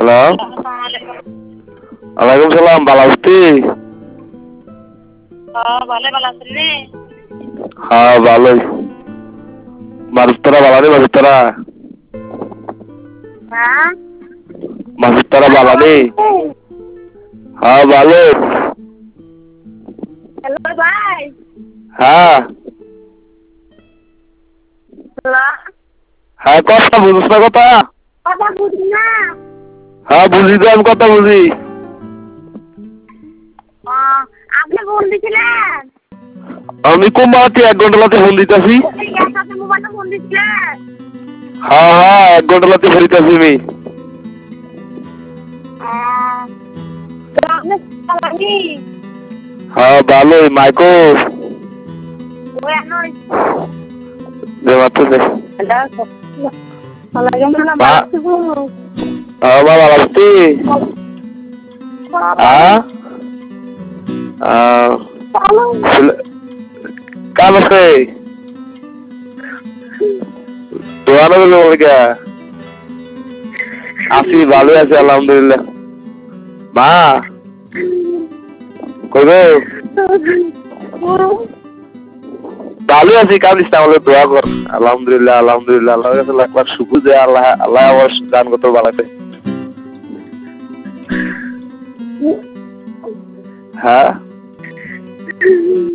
Hello, ওয়ালাইকুম সালাম। ভালো আছিস? ভালো আছেন রে? হ্যাঁ ভালোই। মাসুদ তোরা ভালো নেই? মাসুদ তোরা হ্যাঁ মাসুদ তোরা ভালো নেই? হ্যাঁ ভালো। হ্যালো ভাই। হ্যাঁ হ্যালো, হ্যাঁ, কথা বুঝিস না কথা? কথা বুঝি না। হ্যাঁ বুঝি তো, আমি কথা বুঝি। আপনি ফোন দিছিলেন? আমি কুম্বাতে 1 ঘন্টা লাতে ফোন দিতেছি। একসাথে মোবাইলে ফোন দিছিলেন? হ্যাঁ হ্যাঁ, 1 ঘন্টা লাতে ফোন দিতেছি আমি। তো আপনি চালানি? হ্যাঁ ভালোই। মাইকো ওই আনোই। দে মাত্র দে। হ্যালো, ওয়ালাইকুম সালাম। মা, ভালো আছিস? হ্যাঁ মা ভালো আছিস? হ্যাঁ কাম আছে দোয়ানো বলে কে? আছি, ভালোই আছি আলহামদুলিল্লাহ। মা কই গো? ভালোই আছি, কামিস না, আমাদের দোয়া কর। আলহামদুলিল্লাহ আলহামদুলিল্লাহ, আল্লাহর কাছে লাখ লাখ শুকর যে আল্লাহ আল্লাহ আমার দান কত বাড়াতে। হ্যাঁ